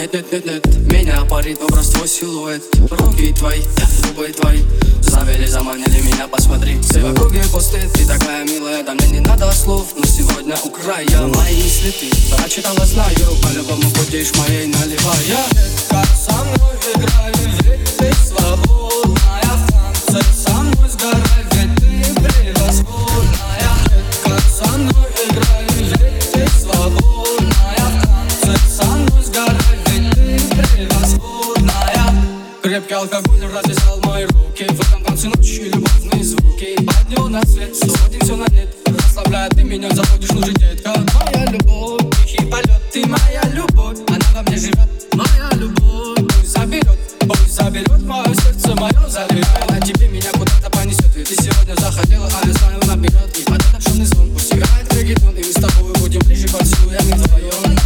нет, меня парит образ твой силуэт. Руки твои, губы твои завели, заманили меня, посмотри. Все в округе пусты, ты такая милая, да мне не надо слов, но сегодня украя мои мысли ты прочитала, знаю, по-любому будешь моей наливая. Как со мной играй, ведь ты свободная, в танце со мной сгорай, ведь ты превосходная. Как со мной играй, ведь ты свободная, в танце со мной сгорай, ведь ты превосходная. Крепкий алкоголь развязал мои руки, в этом танце ночи любовные звуки. Поднял на свет, сводим все на нет, расслабляет, ты меня заводишь, ну же, детка. Моя любовь, тихий полет, ты моя любовь, она во мне живет. Моя любовь, пусть заберет мое сердце, мое забирает. На тебе меня куда-то понесет, ведь ты сегодня заходила, а я знаю наперед. И под этот шумный звон пусть играет регетон, и мы с тобой будем ближе поцелуями вдвоем.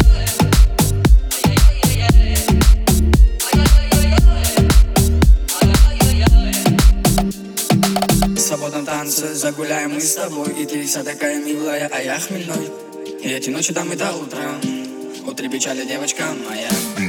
В свободном танце загуляем мы с тобой, и ты вся такая милая, а я хмельной. И эти ночи там и до утра, утри печали, девочка моя.